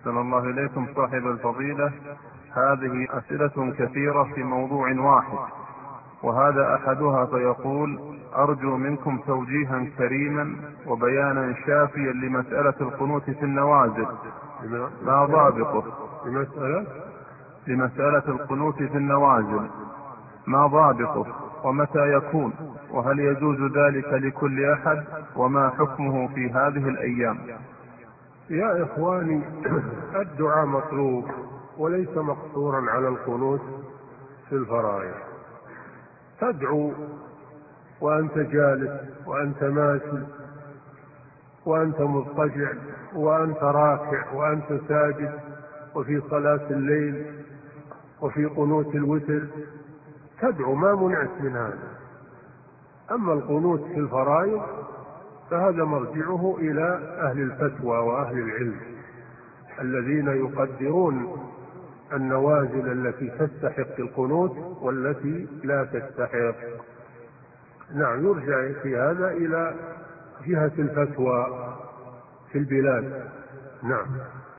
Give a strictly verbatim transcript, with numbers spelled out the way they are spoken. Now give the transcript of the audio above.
أحسن الله إليكم صاحب الفضيلة. هذه أسئلة كثيرة في موضوع واحد، وهذا أحدها، فيقول: أرجو منكم توجيها كريما وبيانا شافيا لمسألة القنوت في النوازل، ما ضابطه؟ لمسألة لمسألة القنوت في النوازل ما ضابطه ومتى يكون، وهل يجوز ذلك لكل أحد، وما حكمه في هذه الأيام؟ يا إخواني، الدعاء مطلوب وليس مقصورا على القنوت في الفرائض. تدعو وأنت جالس وأنت ماشي وأنت مضطجع وأنت راكع وأنت ساجد، وفي صلاة الليل وفي قنوت الوتر تدعو، ما منعت من هذا. أما القنوت في الفرائض فهذا مرجعه إلى أهل الفتوى وأهل العلم الذين يقدرون النوازل التي تستحق القنوت والتي لا تستحق. نعم، يرجع في هذا إلى جهة الفتوى في البلاد. نعم.